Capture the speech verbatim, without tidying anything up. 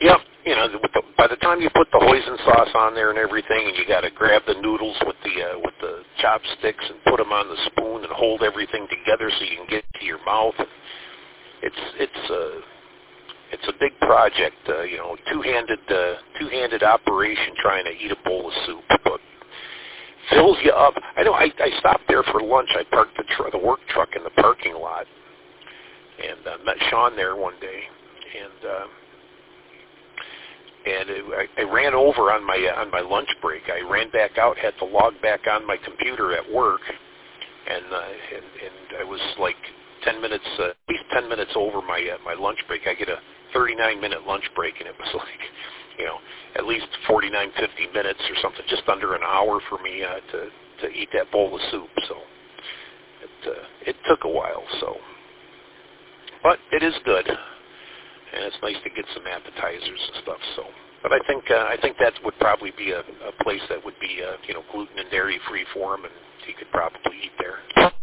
Yep. You know, with the, by the time you put the hoisin sauce on there and everything, and you got to grab the noodles with the uh, with the chopsticks and put them on the spoon and hold everything together so you can get it to your mouth. It's it's uh, it's a big project. Uh, you know, two-handed uh, two-handed operation trying to eat a bowl of soup, but fills you up. I know. I, I stopped there for lunch. I parked the tr- the work truck in the parking lot, and uh, met Sean there one day, and. Uh, And it, I, I ran over on my uh, on my lunch break. I ran back out, had to log back on my computer at work, and uh, and, and I was like ten minutes, uh, at least ten minutes over my uh, my lunch break. I get a thirty-nine minute lunch break, and it was like, you know, at least forty-nine, fifty minutes or something, just under an hour for me uh, to to eat that bowl of soup. So it uh, it took a while. So, but it is good. And it's nice to get some appetizers and stuff. So, but I think uh, I think that would probably be a, a place that would be uh, you know gluten and dairy free for them, and you could probably eat there.